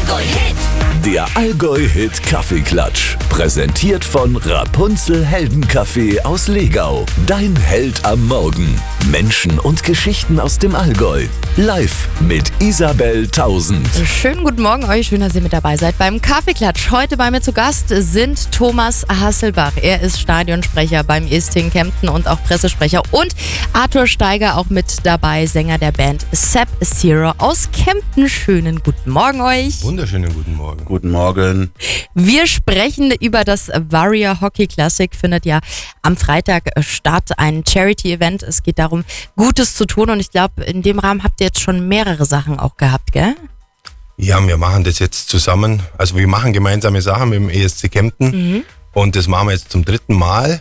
Allgäu-Hit. Der Allgäu-Hit Kaffeeklatsch. Präsentiert von Rapunzel Heldenkaffee aus Legau. Dein Held am Morgen. Menschen und Geschichten aus dem Allgäu. Live mit Isabel Tausend. Schönen guten Morgen euch, schön, dass ihr mit dabei seid beim Kaffeeklatsch. Heute bei mir zu Gast sind Thomas Hasselbach. Er ist Stadionsprecher beim ESC in Kempten und auch Pressesprecher. Und Arthur Steiger auch mit dabei, Sänger der Band Sub Zero aus Kempten. Schönen guten Morgen euch. Wunderschönen guten Morgen. Guten Morgen. Wir sprechen über das Warrior Hockey Classic. Findet ja am Freitag statt, ein Charity-Event. Es geht darum, Gutes zu tun. Und ich glaube, in dem Rahmen habt ihr jetzt schon mehrere Sachen auch gehabt, gell? Ja, wir machen das jetzt zusammen. Also wir machen gemeinsame Sachen mit dem ESC Kempten. Und das machen wir jetzt zum 3. Mal.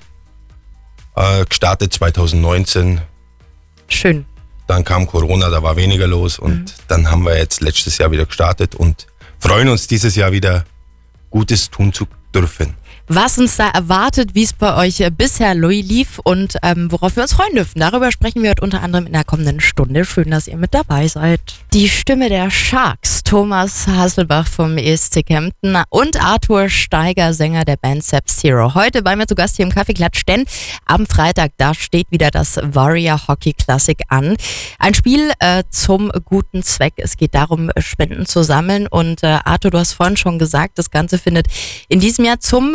Gestartet 2019. Schön. Dann kam Corona, da war weniger los. Und dann haben wir jetzt letztes Jahr wieder gestartet und freuen uns dieses Jahr wieder Gutes tun zu dürfen. Was uns da erwartet, wie es bei euch bisher lief und worauf wir uns freuen dürfen. Darüber sprechen wir heute unter anderem in der kommenden Stunde. Schön, dass ihr mit dabei seid. Die Stimme der Sharks, Thomas Hasselbach vom ESC Kempten und Arthur Steiger, Sänger der Band Sub Zero. Heute bei mir zu Gast hier im Kaffeeklatsch, denn am Freitag, da steht wieder das Warrior Hockey Classic an. Ein Spiel zum guten Zweck. Es geht darum, Spenden zu sammeln und Arthur, du hast vorhin schon gesagt, das Ganze findet in diesem Jahr zum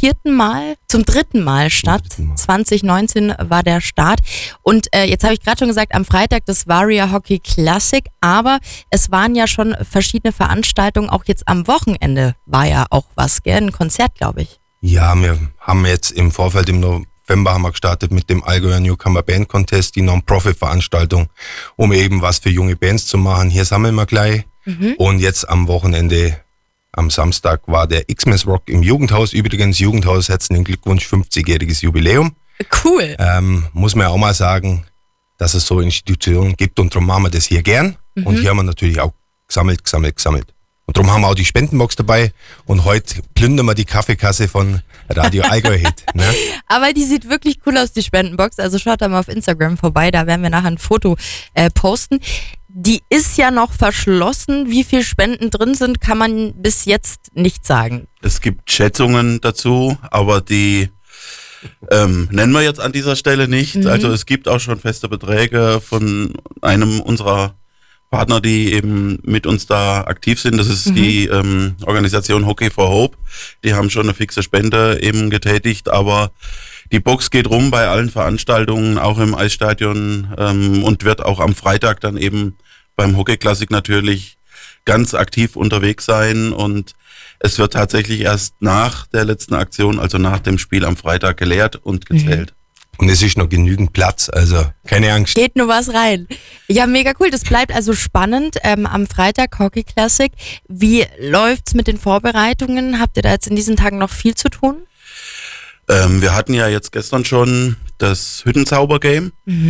dritten Mal statt. 2019 war der Start. Und jetzt habe ich gerade schon gesagt, am Freitag das Warrior Hockey Classic, aber es waren ja schon verschiedene Veranstaltungen. Auch jetzt am Wochenende war ja auch was, gell? Ein Konzert, glaube ich. Ja, wir haben jetzt im Vorfeld im November haben wir gestartet mit dem Allgäuer Newcomer Band Contest, die Non-Profit-Veranstaltung, um eben was für junge Bands zu machen. Hier sammeln wir gleich. Und jetzt am Wochenende, am Samstag, war der Xmas Rock im Jugendhaus. Übrigens, Jugendhaus, herzlichen Glückwunsch, 50-jähriges Jubiläum. Cool. Muss man ja auch mal sagen, dass es so Institutionen gibt und darum machen wir das hier gern. Und hier haben wir natürlich auch gesammelt. Und darum haben wir auch die Spendenbox dabei und heute plündern wir die Kaffeekasse von Radio Allgäu-Hit. Ne? Aber die sieht wirklich cool aus, die Spendenbox. Also schaut da mal auf Instagram vorbei, da werden wir nachher ein Foto posten. Die ist ja noch verschlossen. Wie viel Spenden drin sind, kann man bis jetzt nicht sagen. Es gibt Schätzungen dazu, aber die nennen wir jetzt an dieser Stelle nicht. Also es gibt auch schon feste Beträge von einem unserer Partner, die eben mit uns da aktiv sind. Das ist die Organisation Hockey for Hope. Die haben schon eine fixe Spende eben getätigt, aber die Box geht rum bei allen Veranstaltungen, auch im Eisstadion und wird auch am Freitag dann eben beim Hockey Classic natürlich ganz aktiv unterwegs sein und es wird tatsächlich erst nach der letzten Aktion, also nach dem Spiel am Freitag geleert und gezählt. Und es ist noch genügend Platz, also keine Angst. Geht nur was rein. Ja, mega cool. Das bleibt also spannend. Am Freitag Hockey Classic. Wie läuft's mit den Vorbereitungen? Habt ihr da jetzt in diesen Tagen noch viel zu tun? Wir hatten ja jetzt gestern schon das Hüttenzauber-Game.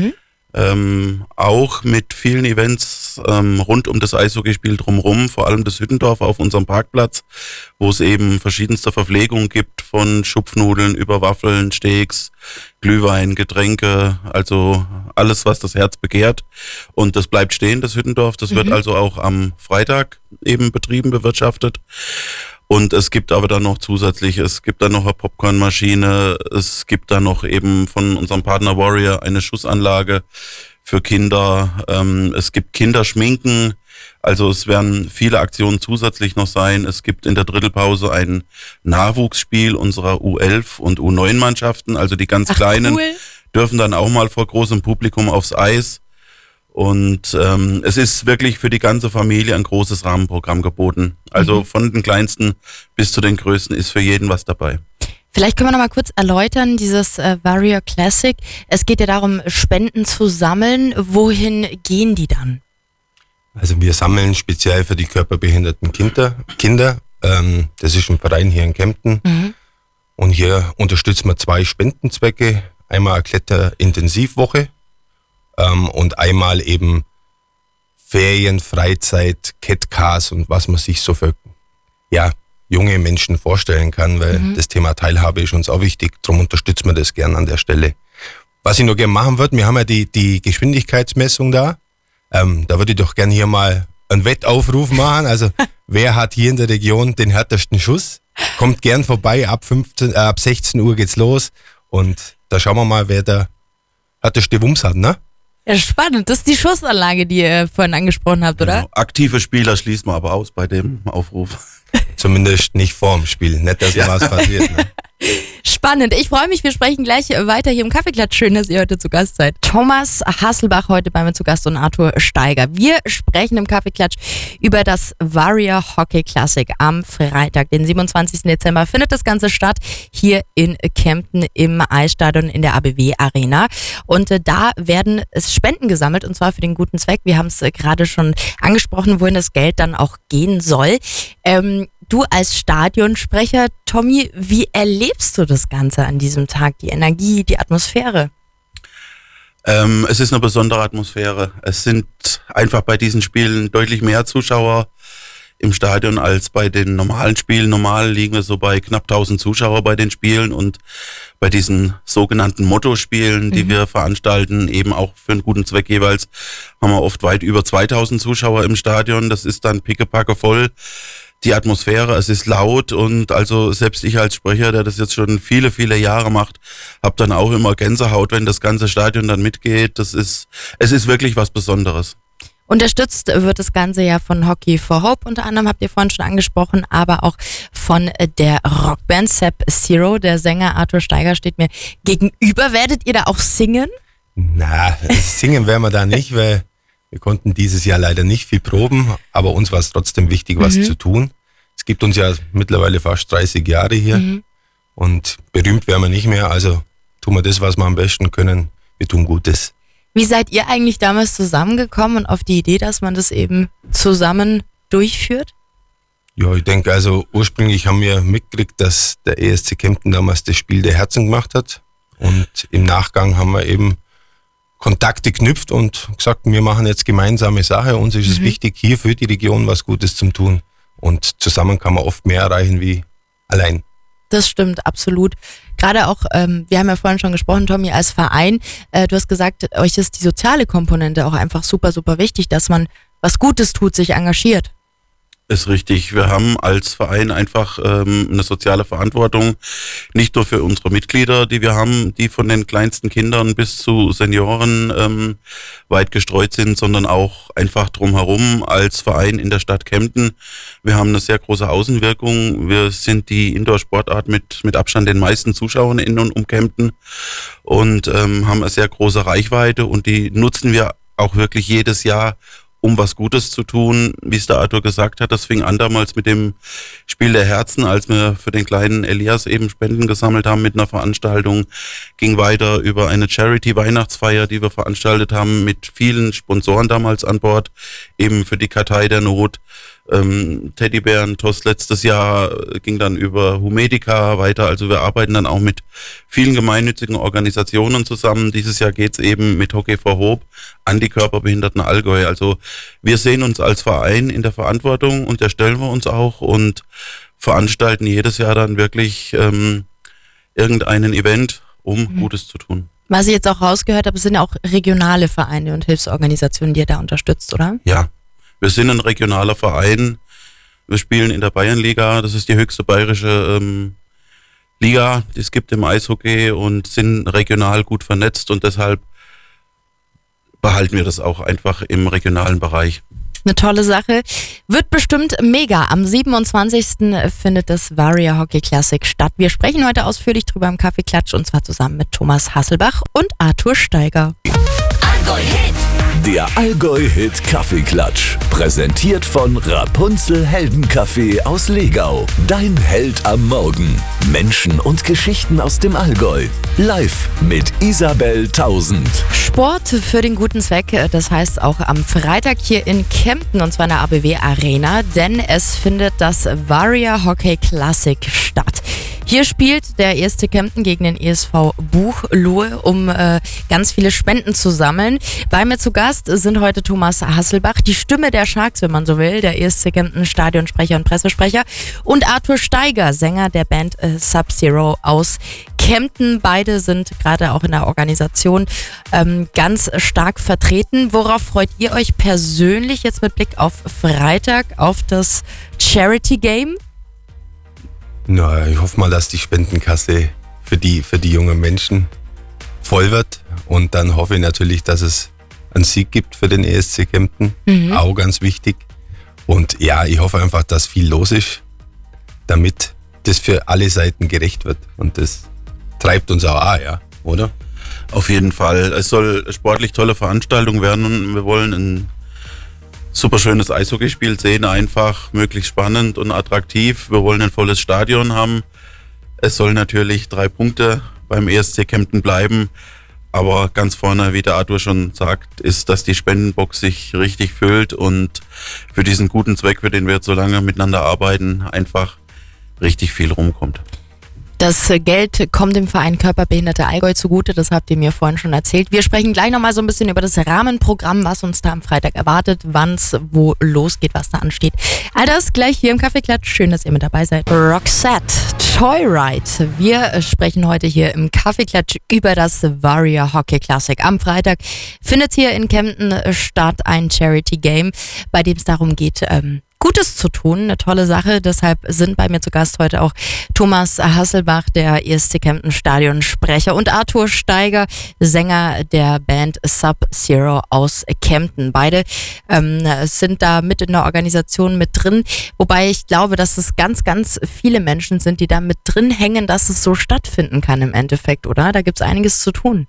Auch mit vielen Events rund um das Eishockeyspiel drumherum, vor allem das Hüttendorf auf unserem Parkplatz, wo es eben verschiedenste Verpflegungen gibt, von Schupfnudeln über Waffeln, Steaks, Glühwein, Getränke, also alles, was das Herz begehrt. Und das bleibt stehen, das Hüttendorf. Das wird also auch am Freitag eben betrieben, bewirtschaftet. Und es gibt aber dann noch zusätzlich, es gibt dann noch eine Popcornmaschine, es gibt dann noch eben von unserem Partner Warrior eine Schussanlage für Kinder, es gibt Kinderschminken, also es werden viele Aktionen zusätzlich noch sein. Es gibt in der Drittelpause ein Nachwuchsspiel unserer U11 und U9-Mannschaften, also die ganz Kleinen dürfen dann auch mal vor großem Publikum aufs Eis. Und es ist wirklich für die ganze Familie ein großes Rahmenprogramm geboten. Also von den Kleinsten bis zu den Größten ist für jeden was dabei. Vielleicht können wir noch mal kurz erläutern, dieses Warrior Classic. Es geht ja darum, Spenden zu sammeln. Wohin gehen die dann? Also wir sammeln speziell für die körperbehinderten Kinder. Das ist ein Verein hier in Kempten. Und hier unterstützen wir 2 Spendenzwecke. Einmal eine Kletterintensivwoche. Und einmal eben Ferien, Freizeit, Catcars und was man sich so für junge Menschen vorstellen kann, weil das Thema Teilhabe ist uns auch wichtig, darum unterstützen wir das gern an der Stelle. Was ich noch gerne machen würde, wir haben ja die Geschwindigkeitsmessung da. Da würde ich doch gerne hier mal einen Wettaufruf machen. Also wer hat hier in der Region den härtesten Schuss? Kommt gern vorbei, ab 16 Uhr geht's los. Und da schauen wir mal, wer der härteste Wumms hat, ne? Ja, spannend. Das ist die Schussanlage, die ihr vorhin angesprochen habt, oder? Genau. Aktive Spieler schließen wir aber aus bei dem Aufruf. Zumindest nicht vorm Spiel. Nicht, dass da was passiert. Ne? Spannend. Ich freue mich. Wir sprechen gleich weiter hier im Kaffeeklatsch. Schön, dass ihr heute zu Gast seid. Thomas Hasselbach heute bei mir zu Gast und Arthur Steiger. Wir sprechen im Kaffeeklatsch über das Warrior Hockey Classic. Am Freitag, den 27. Dezember, findet das Ganze statt hier in Kempten im Eisstadion in der ABW Arena. Und da werden Spenden gesammelt, und zwar für den guten Zweck. Wir haben es gerade schon angesprochen, wohin das Geld dann auch gehen soll. Du als Stadionsprecher, Tommy, wie erlebst du das Ganze an diesem Tag? Die Energie, die Atmosphäre? Es ist eine besondere Atmosphäre. Es sind einfach bei diesen Spielen deutlich mehr Zuschauer im Stadion als bei den normalen Spielen. Normal liegen wir so bei knapp 1000 Zuschauer bei den Spielen, und bei diesen sogenannten Motto-Spielen, die wir veranstalten, eben auch für einen guten Zweck jeweils, haben wir oft weit über 2000 Zuschauer im Stadion. Das ist dann pickepacke voll. Die Atmosphäre, es ist laut, und also selbst ich als Sprecher, der das jetzt schon viele, viele Jahre macht, habe dann auch immer Gänsehaut, wenn das ganze Stadion dann mitgeht. Es ist wirklich was Besonderes. Unterstützt wird das Ganze ja von Hockey for Hope, unter anderem habt ihr vorhin schon angesprochen, aber auch von der Rockband Sub Zero. Der Sänger Arthur Steiger steht mir gegenüber. Werdet ihr da auch singen? Na, singen werden wir da nicht, weil wir konnten dieses Jahr leider nicht viel proben, aber uns war es trotzdem wichtig, was zu tun. Es gibt uns ja mittlerweile fast 30 Jahre hier und berühmt werden wir nicht mehr, also tun wir das, was wir am besten können. Wir tun Gutes. Wie seid ihr eigentlich damals zusammengekommen und auf die Idee, dass man das eben zusammen durchführt? Ja, ich denke, also ursprünglich haben wir mitgekriegt, dass der ESC Kempten damals das Spiel der Herzen gemacht hat, und im Nachgang haben wir eben Kontakte knüpft und gesagt, wir machen jetzt gemeinsame Sache. Uns ist es wichtig, hier für die Region was Gutes zu tun. Und zusammen kann man oft mehr erreichen wie allein. Das stimmt, absolut. Gerade auch, wir haben ja vorhin schon gesprochen, Tommy, als Verein, du hast gesagt, euch ist die soziale Komponente auch einfach super, super wichtig, dass man was Gutes tut, sich engagiert. Ist richtig. Wir haben als Verein einfach eine soziale Verantwortung, nicht nur für unsere Mitglieder, die wir haben, die von den kleinsten Kindern bis zu Senioren weit gestreut sind, sondern auch einfach drumherum als Verein in der Stadt Kempten. Wir haben eine sehr große Außenwirkung. Wir sind die Indoor-Sportart mit Abstand den meisten Zuschauern in und um Kempten und haben eine sehr große Reichweite, und die nutzen wir auch wirklich jedes Jahr, um was Gutes zu tun. Wie es der Arthur gesagt hat, das fing an damals mit dem Spiel der Herzen, als wir für den kleinen Elias eben Spenden gesammelt haben mit einer Veranstaltung, ging weiter über eine Charity-Weihnachtsfeier, die wir veranstaltet haben mit vielen Sponsoren damals an Bord, eben für die Kartei der Not. Teddybären-Toast letztes Jahr ging dann über Humedica weiter. Also wir arbeiten dann auch mit vielen gemeinnützigen Organisationen zusammen. Dieses Jahr geht's eben mit Hockey for Hope an die körperbehinderten Allgäu. Also wir sehen uns als Verein in der Verantwortung, und der stellen wir uns auch, und veranstalten jedes Jahr dann wirklich irgendeinen Event, um Gutes zu tun. Was ich jetzt auch rausgehört habe, es sind ja auch regionale Vereine und Hilfsorganisationen, die ihr da unterstützt, oder? Ja. Wir sind ein regionaler Verein. Wir spielen in der Bayernliga. Das ist die höchste bayerische Liga, die es gibt im Eishockey, und sind regional gut vernetzt, und deshalb behalten wir das auch einfach im regionalen Bereich. Eine tolle Sache. Wird bestimmt mega. Am 27. findet das Warrior Hockey Classic statt. Wir sprechen heute ausführlich drüber im Kaffeeklatsch, und zwar zusammen mit Thomas Hasselbach und Arthur Steiger. Der Allgäu-Hit Kaffeeklatsch. Präsentiert von Rapunzel Heldenkaffee aus Legau. Dein Held am Morgen. Menschen und Geschichten aus dem Allgäu. Live mit Isabel Tausend. Sport für den guten Zweck, das heißt auch am Freitag hier in Kempten, und zwar in der ABW Arena, denn es findet das Warrior Hockey Classic statt. Hier spielt der 1. Kempten gegen den ESV Buchloe, um ganz viele Spenden zu sammeln. Bei mir zu Gast sind heute Thomas Hasselbach, die Stimme der Sharks, wenn man so will, der 1. Kempten Stadionsprecher und Pressesprecher, und Arthur Steiger, Sänger der Band Sub-Zero aus Kempten. Beide sind gerade auch in der Organisation ganz stark vertreten. Worauf freut ihr euch persönlich jetzt mit Blick auf Freitag, auf das Charity Game? Na, ich hoffe mal, dass die Spendenkasse für die jungen Menschen voll wird. Und dann hoffe ich natürlich, dass es einen Sieg gibt für den ESC Kempten. Auch ganz wichtig. Und ja, ich hoffe einfach, dass viel los ist, damit das für alle Seiten gerecht wird. Und das treibt uns auch an, ja, oder? Auf jeden Fall. Es soll eine sportlich tolle Veranstaltung werden und wir wollen ein super schönes Eishockeyspiel sehen, einfach möglichst spannend und attraktiv. Wir wollen ein volles Stadion haben. Es soll natürlich 3 Punkte beim ESC Kempten bleiben. Aber ganz vorne, wie der Arthur schon sagt, ist, dass die Spendenbox sich richtig füllt und für diesen guten Zweck, für den wir jetzt so lange miteinander arbeiten, einfach richtig viel rumkommt. Das Geld kommt dem Verein Körperbehinderte Allgäu zugute, das habt ihr mir vorhin schon erzählt. Wir sprechen gleich nochmal so ein bisschen über das Rahmenprogramm, was uns da am Freitag erwartet, wann es wo losgeht, was da ansteht. All das gleich hier im Kaffeeklatsch. Schön, dass ihr mit dabei seid. Roxette, Joyride. Wir sprechen heute hier im Kaffeeklatsch über das Warrior Hockey Classic. Am Freitag findet hier in Kempten statt ein Charity Game, bei dem es darum geht, Gutes zu tun, eine tolle Sache. Deshalb sind bei mir zu Gast heute auch Thomas Hasselbach, der ESC Kempten Stadionsprecher, und Arthur Steiger, Sänger der Band Sub-Zero aus Kempten. Beide sind da mit in der Organisation mit drin, wobei ich glaube, dass es ganz, ganz viele Menschen sind, die da mit drin hängen, dass es so stattfinden kann im Endeffekt, oder? Da gibt es einiges zu tun.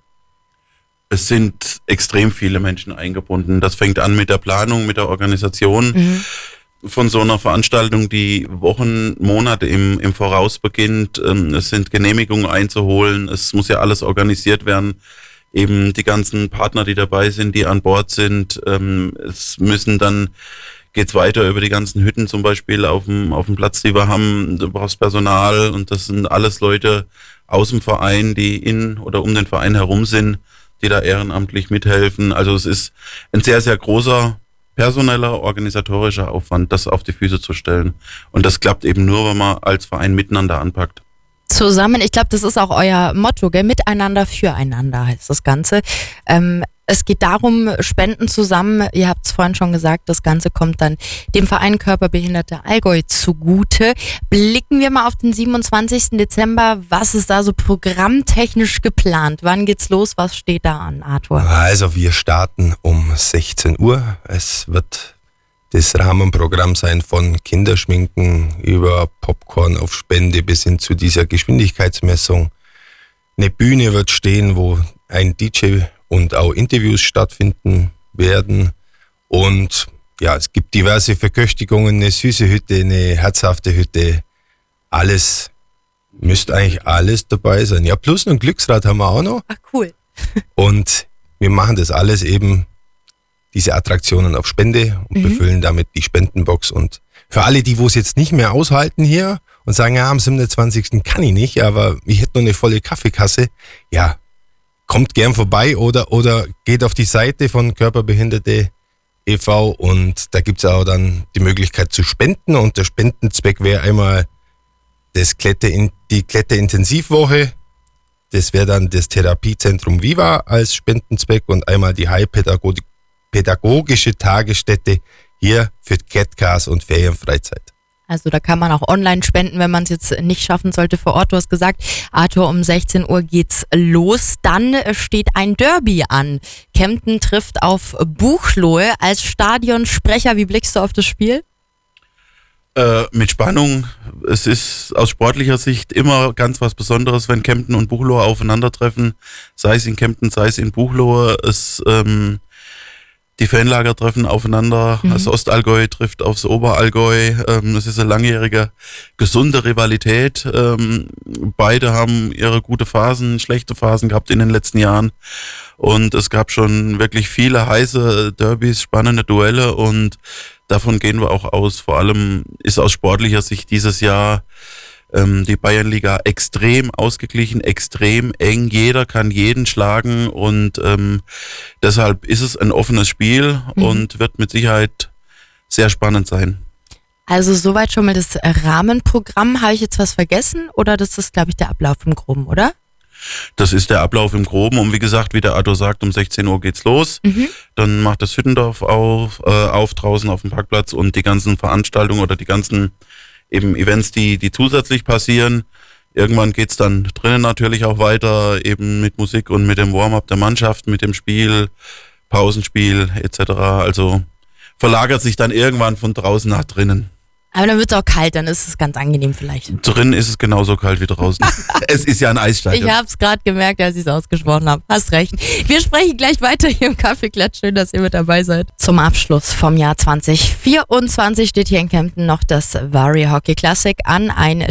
Es sind extrem viele Menschen eingebunden. Das fängt an mit der Planung, mit der Organisation. Von so einer Veranstaltung, die Wochen, Monate im Voraus beginnt. Es sind Genehmigungen einzuholen. Es muss ja alles organisiert werden. Eben die ganzen Partner, die dabei sind, die an Bord sind. Es müssen dann, geht's weiter über die ganzen Hütten zum Beispiel auf dem Platz, die wir haben. Du brauchst Personal und das sind alles Leute aus dem Verein, die in oder um den Verein herum sind, die da ehrenamtlich mithelfen. Also es ist ein sehr, sehr großer personeller, organisatorischer Aufwand, das auf die Füße zu stellen. Und das klappt eben nur, wenn man als Verein miteinander anpackt. Zusammen, ich glaube, das ist auch euer Motto, gell? Miteinander, füreinander heißt das Ganze. Es geht darum, Spenden zusammen, ihr habt es vorhin schon gesagt, das Ganze kommt dann dem Verein Körperbehinderte Allgäu zugute. Blicken wir mal auf den 27. Dezember, was ist da so programmtechnisch geplant? Wann geht's los, was steht da an, Arthur? Also wir starten um 16 Uhr. Es wird das Rahmenprogramm sein von Kinderschminken über Popcorn auf Spende bis hin zu dieser Geschwindigkeitsmessung. Eine Bühne wird stehen, wo ein DJ und auch Interviews stattfinden werden. Und ja, es gibt diverse Verköstigungen, eine süße Hütte, eine herzhafte Hütte. Alles, müsste eigentlich alles dabei sein. Ja, plus ein Glücksrad haben wir auch noch. Ach, cool. Und wir machen das alles eben, diese Attraktionen auf Spende und befüllen damit die Spendenbox. Und für alle, die wo es jetzt nicht mehr aushalten hier und sagen, ja, am 27. kann ich nicht, aber ich hätte noch eine volle Kaffeekasse, ja, kommt gern vorbei oder geht auf die Seite von Körperbehinderte e.V. und da gibt es auch dann die Möglichkeit zu spenden und der Spendenzweck wäre einmal die Kletterintensivwoche, das wäre dann das Therapiezentrum Viva als Spendenzweck und einmal die Heilpädagogische Tagesstätte hier für Catcars und Ferienfreizeit. Also da kann man auch online spenden, wenn man es jetzt nicht schaffen sollte vor Ort. Du hast gesagt, Arthur, um 16 Uhr geht's los. Dann steht ein Derby an. Kempten trifft auf Buchloe. Als Stadionsprecher, wie blickst du auf das Spiel? Mit Spannung. Es ist aus sportlicher Sicht immer ganz was Besonderes, wenn Kempten und Buchloe aufeinandertreffen. Sei es in Kempten, sei es in Buchloe. Die Fanlager treffen aufeinander, das Ostallgäu trifft aufs Oberallgäu. Es ist eine langjährige, gesunde Rivalität. Beide haben ihre gute Phasen, schlechte Phasen gehabt in den letzten Jahren. Und es gab schon wirklich viele heiße Derbys, spannende Duelle und davon gehen wir auch aus. Vor allem ist aus sportlicher Sicht dieses Jahr Die Bayernliga extrem ausgeglichen, extrem eng. Jeder kann jeden schlagen und deshalb ist es ein offenes Spiel und wird mit Sicherheit sehr spannend sein. Also soweit schon mal das Rahmenprogramm. Habe ich jetzt was vergessen oder das ist, glaube ich, der Ablauf im Groben, oder? Das ist der Ablauf im Groben und wie gesagt, wie der Arthur sagt, um 16 Uhr geht's los. Dann macht das Hüttendorf auf draußen auf dem Parkplatz und die ganzen Veranstaltungen oder die ganzen eben Events, die zusätzlich passieren. Irgendwann geht's dann drinnen natürlich auch weiter, eben mit Musik und mit dem Warm-up der Mannschaft, mit dem Spiel, Pausenspiel etc. Also verlagert sich dann irgendwann von draußen nach drinnen. Aber dann wird es auch kalt, dann ist es ganz angenehm vielleicht. Drin ist es genauso kalt wie draußen. Es ist ja ein Eisstadion. Ich habe es gerade gemerkt, als ich es ausgesprochen habe. Hast recht. Wir sprechen gleich weiter hier im Kaffeeklatsch. Schön, dass ihr mit dabei seid. Zum Abschluss vom Jahr 2024 steht hier in Kempten noch das Vari Hockey Classic an. Eine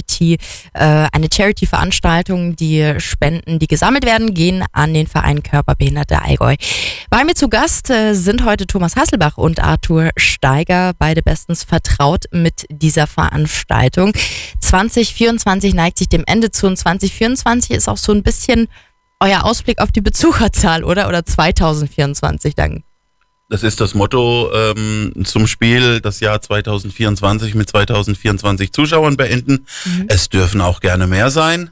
Charity-Veranstaltung. Die Spenden, die gesammelt werden, gehen an den Verein Körperbehinderte Allgäu. Bei mir zu Gast sind heute Thomas Hasselbach und Arthur Steiger, beide bestens vertraut mit dieser Veranstaltung. 2024 neigt sich dem Ende zu und 2024 ist auch so ein bisschen euer Ausblick auf die Besucherzahl, oder? Oder 2024 dann? Das ist das Motto zum Spiel, das Jahr 2024 mit 2024 Zuschauern beenden. Es dürfen auch gerne mehr sein.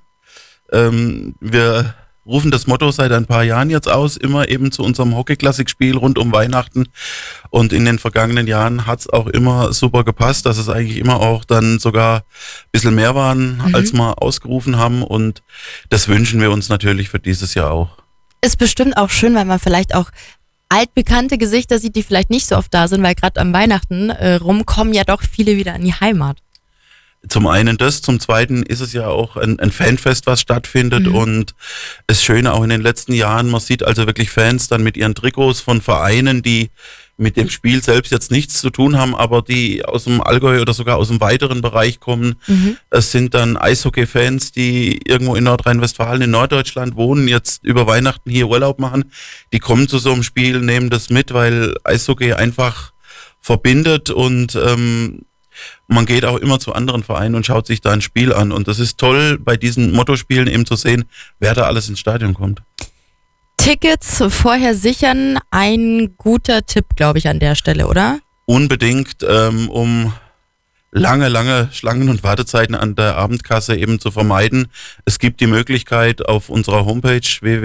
Wir rufen das Motto seit ein paar Jahren jetzt aus, immer eben zu unserem Hockey-Klassik-Spiel rund um Weihnachten. Und in den vergangenen Jahren hat es auch immer super gepasst, dass es eigentlich immer auch dann sogar ein bisschen mehr waren, als wir ausgerufen haben. Und das wünschen wir uns natürlich für dieses Jahr auch. Ist bestimmt auch schön, weil man vielleicht auch altbekannte Gesichter sieht, die vielleicht nicht so oft da sind, weil gerade am Weihnachten rumkommen ja doch viele wieder in die Heimat. Zum einen das, zum zweiten ist es ja auch ein Fanfest, was stattfindet und das Schöne auch in den letzten Jahren, man sieht also wirklich Fans dann mit ihren Trikots von Vereinen, die mit dem Spiel selbst jetzt nichts zu tun haben, aber die aus dem Allgäu oder sogar aus dem weiteren Bereich kommen. Es sind dann Eishockey-Fans, die irgendwo in Nordrhein-Westfalen, in Norddeutschland wohnen, jetzt über Weihnachten hier Urlaub machen. Die kommen zu so einem Spiel, nehmen das mit, weil Eishockey einfach verbindet und man geht auch immer zu anderen Vereinen und schaut sich da ein Spiel an. Und das ist toll, bei diesen Mottospielen eben zu sehen, wer da alles ins Stadion kommt. Tickets vorher sichern, ein guter Tipp, glaube ich, an der Stelle, oder? Unbedingt, um lange Schlangen und Wartezeiten an der Abendkasse eben zu vermeiden. Es gibt die Möglichkeit auf unserer Homepage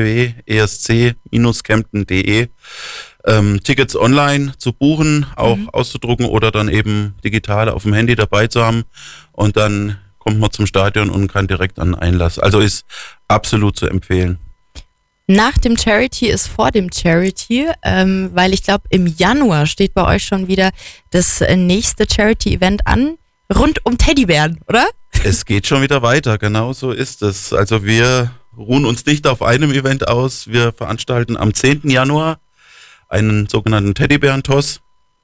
www.esc-kempten.de Tickets online zu buchen, auch auszudrucken oder dann eben digital auf dem Handy dabei zu haben und dann kommt man zum Stadion und kann direkt an Einlass. Also ist absolut zu empfehlen. Nach dem Charity ist vor dem Charity, weil ich glaube im Januar steht bei euch schon wieder das nächste Charity-Event an, rund um Teddybären, oder? Es geht schon wieder weiter, genau so ist es. Also wir ruhen uns nicht auf einem Event aus, wir veranstalten am 10. Januar einen sogenannten Teddybären-Toss,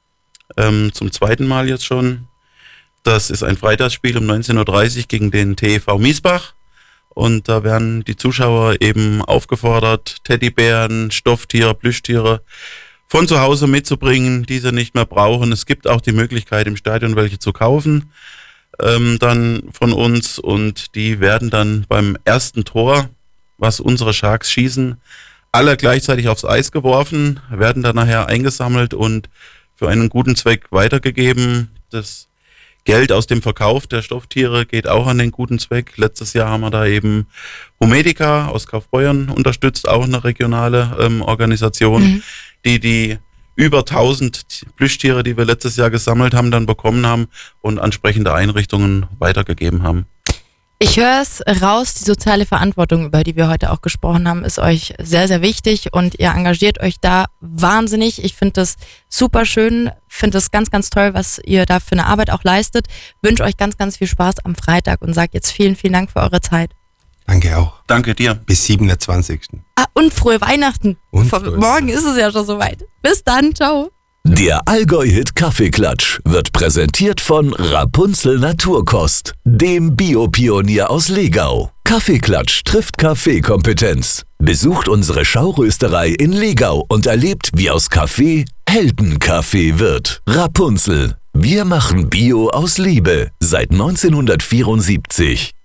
zum zweiten Mal jetzt schon. Das ist ein Freitagsspiel um 19.30 Uhr gegen den TEV Miesbach. Und da werden die Zuschauer eben aufgefordert, Teddybären, Stofftiere, Plüschtiere von zu Hause mitzubringen, die sie nicht mehr brauchen. Es gibt auch die Möglichkeit, im Stadion welche zu kaufen, dann von uns. Und die werden dann beim ersten Tor, was unsere Sharks schießen, alle gleichzeitig aufs Eis geworfen, werden dann nachher eingesammelt und für einen guten Zweck weitergegeben. Das Geld aus dem Verkauf der Stofftiere geht auch an den guten Zweck. Letztes Jahr haben wir da eben Humedica aus Kaufbeuern unterstützt, auch eine regionale Organisation, die über 1000 Plüschtiere, die wir letztes Jahr gesammelt haben, dann bekommen haben und ansprechende Einrichtungen weitergegeben haben. Ich höre es raus, die soziale Verantwortung, über die wir heute auch gesprochen haben, ist euch sehr, sehr wichtig und ihr engagiert euch da wahnsinnig. Ich finde das super schön, finde das ganz, ganz toll, was ihr da für eine Arbeit auch leistet. Wünsche euch ganz, ganz viel Spaß am Freitag und sage jetzt vielen, vielen Dank für eure Zeit. Danke auch. Danke dir. Bis 27. Und frohe Weihnachten. Morgen ist es ja schon soweit. Bis dann, ciao. Der Allgäu-Hit Kaffeeklatsch wird präsentiert von Rapunzel Naturkost, dem Biopionier aus Legau. Kaffeeklatsch trifft Kaffeekompetenz. Besucht unsere Schaurösterei in Legau und erlebt, wie aus Kaffee Heldenkaffee wird. Rapunzel. Wir machen Bio aus Liebe seit 1974.